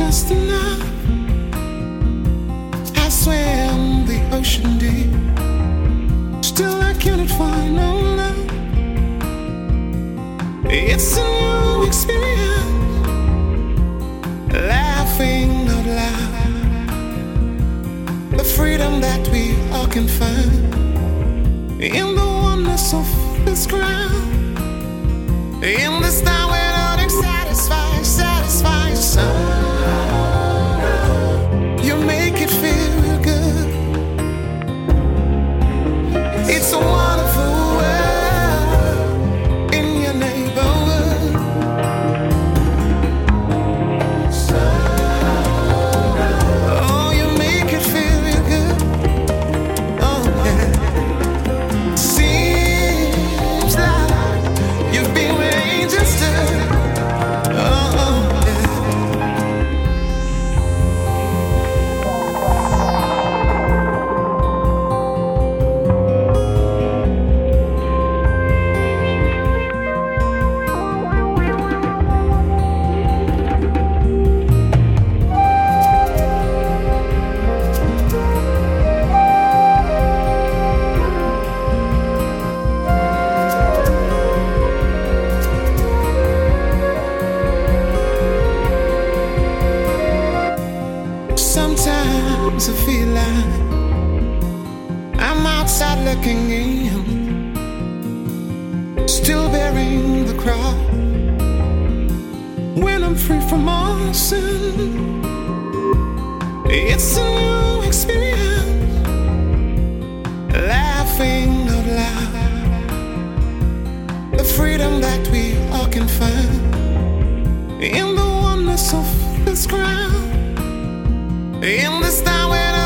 just enough. I swam the ocean deep, still I cannot find no love. It's a new experience, laughing out loud. The freedom that we all can find in the oneness of this ground. In this time where nothing satisfies somehow you make it feel good. It's a wonderful world in your neighborhood. Oh, you make it feel real good. Oh yeah. Seems like you've been with angels too. Sometimes I feel like I'm outside looking in, still bearing the cross. When I'm free from all sin, it's a new experience, laughing out loud. The freedom that we all can find in the oneness of this ground. In this time when